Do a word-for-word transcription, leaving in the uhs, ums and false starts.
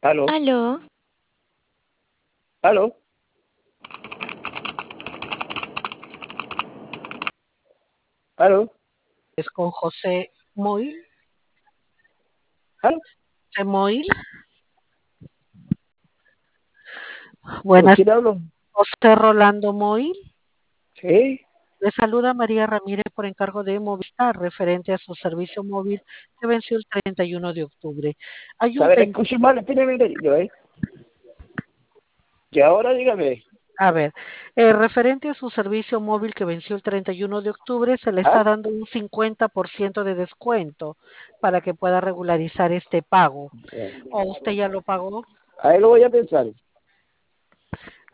Aló, Aló, aló, aló, Es con José Moil. aló. José Moil. ¿Con Buenas, quién hablo? José Rolando Moil. Sí. Le saluda María Ramírez por encargo de Movistar, referente a su servicio móvil que venció el treinta y uno de octubre. Hay un Sabe, le pen- escucho mal, espérame, yo, ¿eh? Y ahora dígame. a ver, eh, referente a su servicio móvil que venció el treinta y uno de octubre, se le ¿Ah? está dando un cincuenta por ciento de descuento para que pueda regularizar este pago. ¿O usted ya lo pagó? Ahí lo voy a pensar.